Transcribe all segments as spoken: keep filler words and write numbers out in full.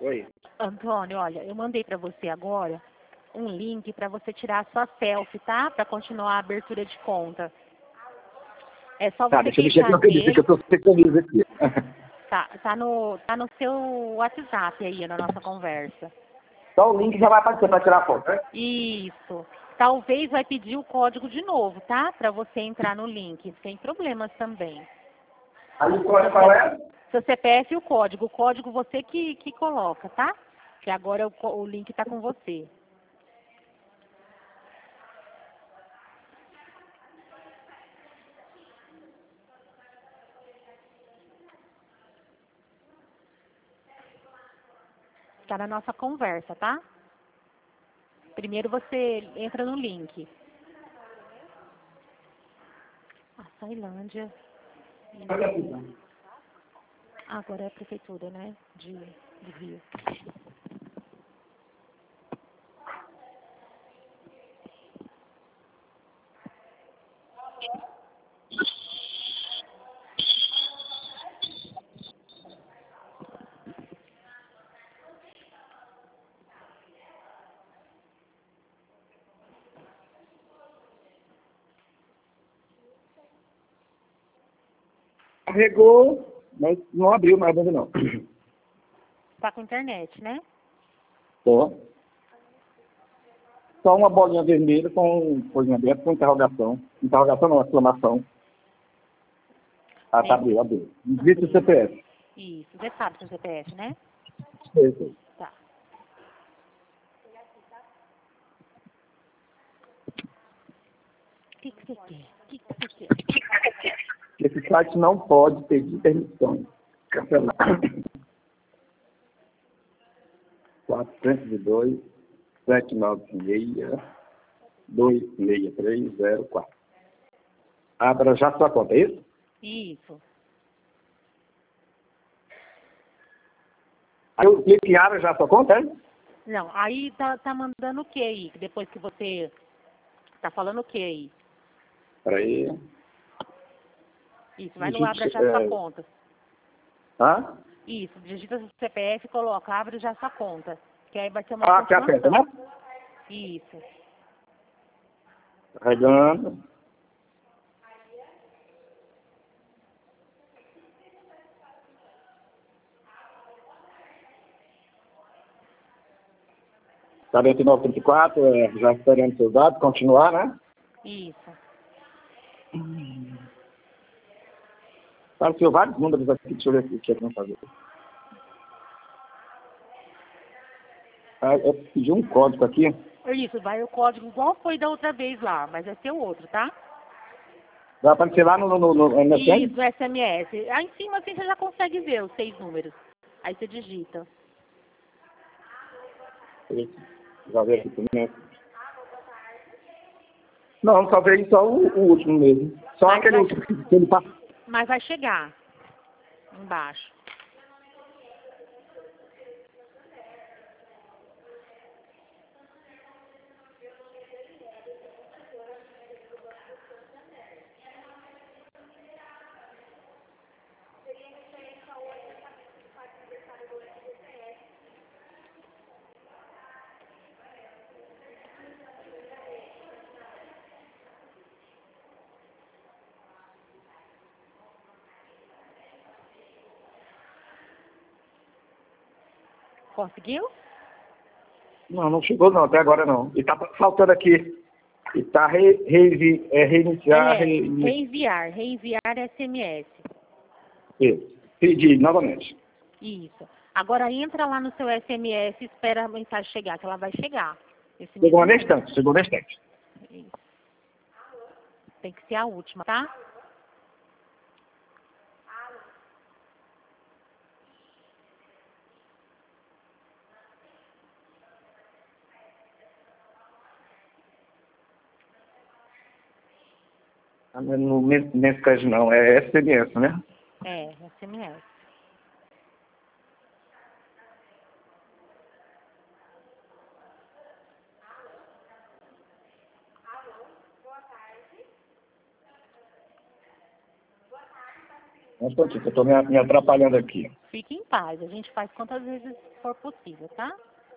Oi. Antônio, olha, eu mandei para você agora um link para você tirar a sua selfie, tá? Para continuar a abertura de conta. É só Tá, você deixa eu mexer aqui no clicar acredito que nele. eu tô sem camisa aqui. Tá, tá, no, tá no seu WhatsApp aí, na nossa conversa. Só o link já vai aparecer para tirar a foto, né? Isso. Talvez vai pedir o código de novo, tá? Para você entrar no link. Sem problemas também. Aí o código qual é? Seu C P F e o código. O código você que, que coloca, tá? Que agora o, co- o link tá com você. Tá na nossa conversa, tá? Primeiro você entra no link. A Sailândia. Agora é a prefeitura, né? De, de Rio. Carregou, mas não abriu mais ainda não. Tá com internet, né? Tô. Só uma bolinha vermelha com coisinha aberta com interrogação. Interrogação não, exclamação. Ah, tá, É. abriu, abriu. Digite o C P F. Isso. Você sabe seu C P F, né? Sei, sei. Tá. O que que você quer? O que que você quer? Esse site não pode pedir permissões. Cancelar. quatrocentos e dois, sete nove seis, dois seis três zero quatro. Abra já sua conta, é isso? Isso. Aí eu clico em abra já sua conta, é? Não, aí tá, tá mandando o que aí? Depois que você tá falando o que aí? Peraí. Isso, vai no Digite, Abra Já Sua é... Conta. Hã? Isso, digita seu C P F e coloca Abre Já Sua Conta. Que aí vai ter uma Ah, que aperta, né? continuação. Isso. Carregando. quarenta e nove, trinta e quatro, é, já esperando seus dados, continuar, né? Isso. Apareceu vários números aqui, deixa eu ver aqui o que é que vão fazer. Ah, eu pedi um código aqui. Isso, vai o código igual foi da outra vez lá, mas vai ser o outro, tá? Vai aparecer lá no, no, no M S N? Isso, S M S. Aí em cima assim você já consegue ver os seis números. Aí você digita. Já veio aqui também. Não, só veio só o, o último mesmo. Só Mas aquele vai- último que que ele passou. Mas vai chegar embaixo. Conseguiu? Não, não chegou não, até agora não. E tá faltando aqui. E tá re, revi, é, reiniciar, É, re, reenviar, reenviar S M S. isso. Pedir novamente. Isso. Agora entra lá no seu S M S e espera a mensagem chegar, que ela vai chegar. Esse Chegou mesmo na número. instante, chegou na instante. Isso. Tem que ser a última, tá? Ah, mas no mes- mensagem não, é S M S, né? É, S M S. Um instantinho, que eu estou me, me atrapalhando aqui. Fique em paz, a gente faz quantas vezes for possível, tá?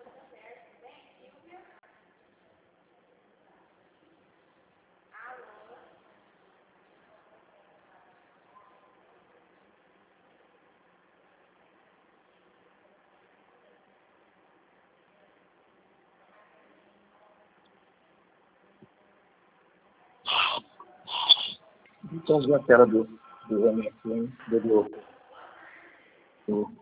Então, ver a tela do, do M S N, do Globo. Sim.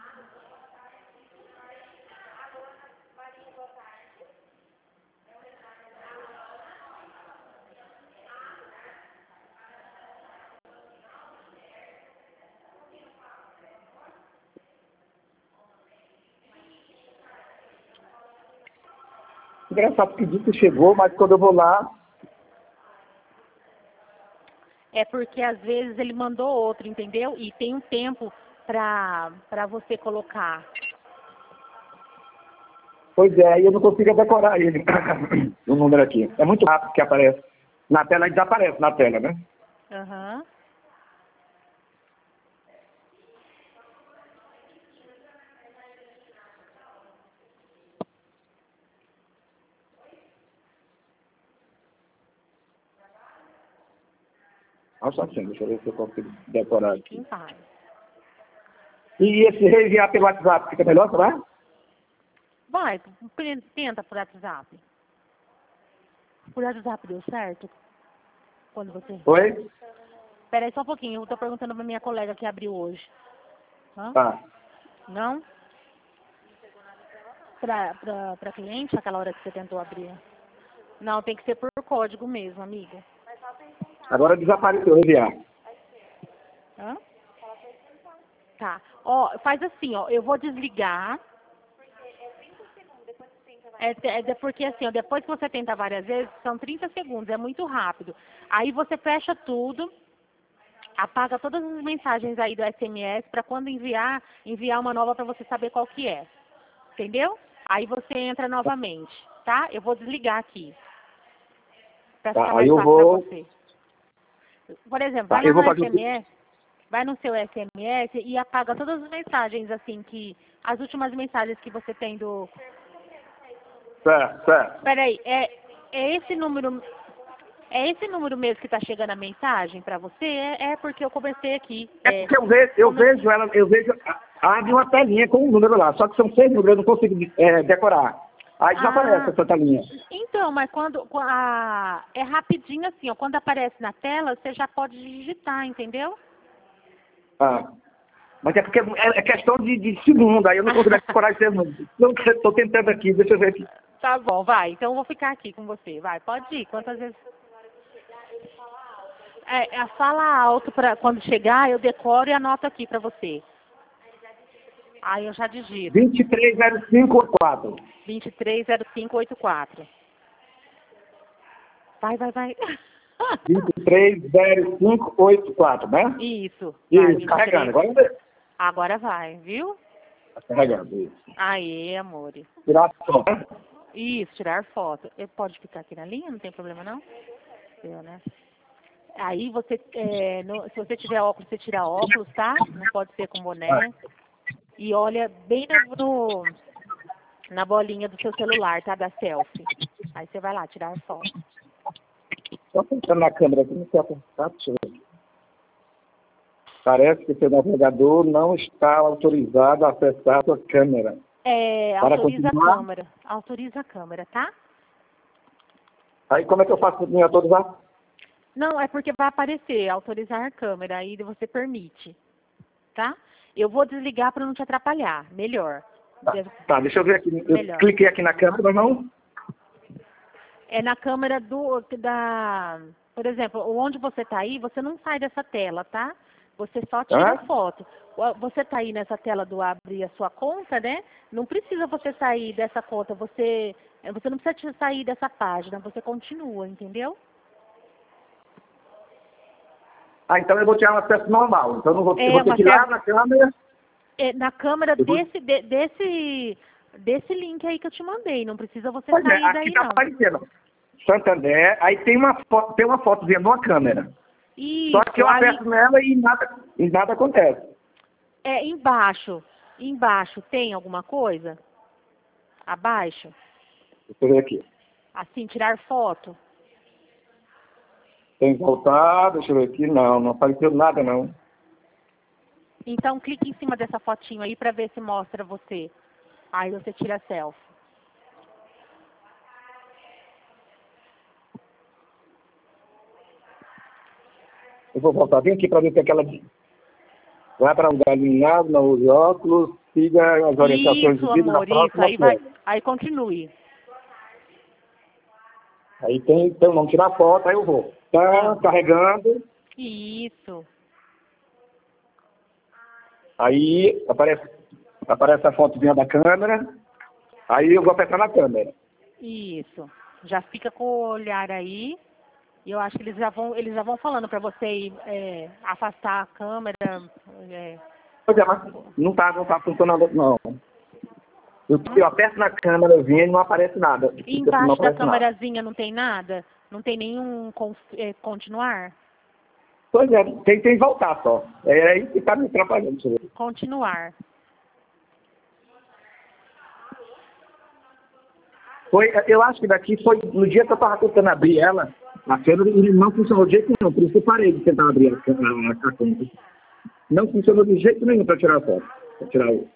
Engraçado que disse que chegou, mas quando eu vou lá... É porque às vezes ele mandou outro, entendeu? E tem um tempo pra, pra você colocar. Pois é, aí eu não consigo decorar ele, o número aqui. É muito rápido que aparece. Na tela, ele desaparece na tela, né? Aham. Olha só assim, deixa eu ver se eu consigo decorar Fique em aqui. paz. E esse reenviar pelo WhatsApp fica melhor, será? Vai, tenta por WhatsApp. Por WhatsApp deu certo? Quando você... Oi? Espera aí só um pouquinho, eu tô perguntando pra minha colega que abriu hoje. Hã? Tá. Não? Pra, pra, pra cliente, aquela hora que você tentou abrir? Não, tem que ser por código mesmo, amigo. Agora desapareceu o enviar. Hã? Tá. Ó, faz assim, ó, eu vou desligar. É, é, é porque assim, ó, depois que você tenta várias vezes, são trinta segundos, é muito rápido. Aí você fecha tudo, apaga todas as mensagens aí do S M S para quando enviar, enviar uma nova para você saber qual que é. Entendeu? Aí você entra novamente, tá? Eu vou desligar aqui. Pra Tá, ficar aí mais eu fácil vou... pra você. Por exemplo, Tá, vai lá eu vou no fazer o S M S, vai no seu S M S e apaga todas as mensagens, assim, que. As últimas mensagens que você tem do. Certo, certo. Peraí, é, é esse número. É esse número mesmo que tá chegando a mensagem pra você? É, é porque eu comecei aqui. É É, porque eu vejo, eu come- vejo ela, eu vejo, abre uma telinha com um número lá, só que são seis números, eu não consigo é, decorar. Aí desaparece Ah, essa telinha. então, mas quando. com a- é rapidinho assim, ó. Quando aparece na tela, você já pode digitar, entendeu? Ah. Mas é porque é, é questão de, de segundo, aí eu não consigo decorar esse número. Não, estou tentando aqui, deixa eu ver aqui. Tá bom, vai. Então eu vou ficar aqui com você. Vai, pode ir. Quantas vezes? É, é, fala alto para quando chegar, eu decoro e anoto aqui para você. Aí eu já digito. vinte e três zero cinco quatro. vinte e três zero cinco oito quatro. Vai, vai, vai. vinte e três zero cinco oito quatro, né? Isso. Vai, Isso, vinte e carregando. três. Agora Agora vai, viu? tá carregando, isso. Aê, amore. Tirar a foto, né? Isso, tirar foto. Ele pode ficar aqui na linha, não tem problema não? Eu, né? Aí você, é, no- se você tiver óculos, você tira óculos, tá? Não pode ser com boné. E olha bem no, no- na bolinha do seu celular, tá? Da selfie. Aí você vai lá tirar a foto. Só pensando na câmera aqui, não quer apontar, deixa eu ver. Parece que seu navegador não está autorizado a acessar a sua câmera. É, Para autoriza continuar? a câmera. Autoriza a câmera, tá? Aí como é que eu faço para me autorizar? Não, é porque vai aparecer autorizar a câmera, aí você permite, tá? Eu vou desligar para não te atrapalhar, melhor. Tá, tá, deixa eu ver aqui. Eu Melhor. cliquei aqui na câmera, mas não... É na câmera do, da... Por exemplo, onde você está aí, você não sai dessa tela, tá? Você só tira Hã? foto. Você está aí nessa tela do abrir a sua conta, né? Não precisa você sair dessa conta. Você, você não precisa sair dessa página. Você continua, entendeu? Ah, então eu vou tirar um acesso normal. Então eu não vou, É, eu vou ter que ir você- lá na câmera. É na câmera Eu vou- desse, de- desse, desse link aí que eu te mandei. Não precisa você Pois é, sair aqui daí, está não. aparecendo. Santander, aí tem uma foto, tem uma fotozinha numa câmera. Isso, Só que eu aí, aperto nela e nada, e nada acontece. É, embaixo. Embaixo tem alguma coisa? Abaixo? Deixa eu ver aqui. Assim, tirar foto? Tem que voltar, deixa eu ver aqui. Não, não apareceu nada, não. Então, clique em cima dessa fotinho aí para ver se mostra você. Aí você tira a selfie. Eu vou voltar bem aqui para ver o que aquela diz. Vai para um lugar iluminado, não use óculos, siga as orientações Isso, de vídeo na amor, isso. próxima Aí, vai, tela. aí continue. Aí tem, então, vamos tirar foto, aí eu vou. Tá Ah. carregando. Isso. Aí aparece, aparece a fotozinha da câmera. Aí eu vou apertar na câmera. Isso. Já fica com o olhar aí. E eu acho que eles já vão, eles já vão falando para você ir, é, afastar a câmera. É. Pois é, mas não tá, não tá funcionando, não. Eu, eu aperto na câmerazinha e não aparece nada. E Não embaixo da aparece nada. câmerazinha não tem nada? Não tem nenhum con- é, continuar? Pois é, tem, tem que voltar só. É aí que tá me atrapalhando. Deixa eu ver. Continuar. Foi, eu acho que daqui foi no dia que eu tava tentando abrir ela, a câmera não funcionou de jeito nenhum, por isso que eu parei de tentar abrir a, a, a câmera. Não funcionou de jeito nenhum para tirar a foto. Pra tirar o...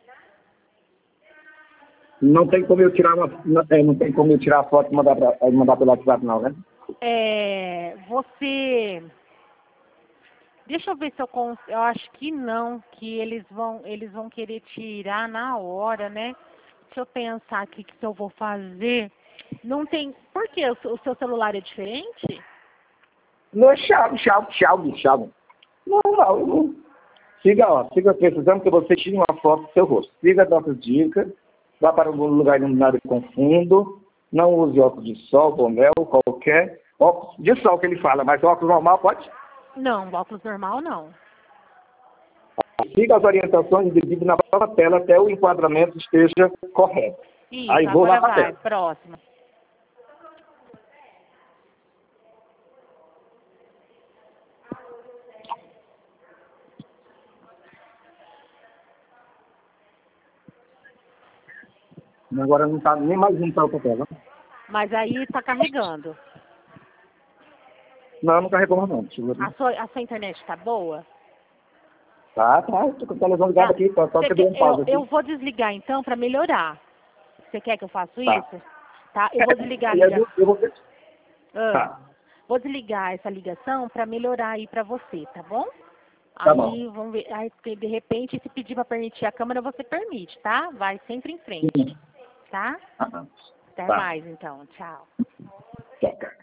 Não tem como eu tirar uma. Não, é, não tem como eu tirar a foto e mandar, pra, mandar pelo WhatsApp, não, né? É, você... Deixa eu ver se eu consigo. Eu acho que não, que eles vão, eles vão querer tirar na hora, né? Deixa eu pensar aqui que se eu vou fazer. Não tem. Por quê? O seu o seu celular é diferente? Não é chave, chave, chave, chave. Não, não, não. Siga, ó, siga precisando que você tire uma foto do seu rosto. Siga as nossas dicas, vá para algum lugar iluminado com fundo, não use óculos de sol, boné ou qualquer óculos de sol que ele fala, mas óculos normal pode? Não, óculos normal não. Siga as orientações devido na própria tela até o enquadramento esteja correto. Isso, Aí vou lá agora para a vai, tela. próxima. Agora não está nem mais um para a tela. Mas aí tá carregando. Não, não carregou mais não. Deixa eu ver. A sua, a sua internet tá boa? Tá, tá, estou com a televisão ligada aqui, só, só Você que eu dei quer- um pause eu, aqui. eu vou desligar então para melhorar. Você quer que eu faça Tá. isso? Tá? Eu vou desligar a E aí ligação. eu, eu vou... Ah, Tá, vou desligar essa ligação para melhorar aí para você, tá bom? tá Aí bom. vamos ver. Aí de repente, se pedir para permitir a câmera, você permite, tá? Vai sempre em frente, Sim. tá? Ah, Até tá. mais então. Tchau. Tchau, cara.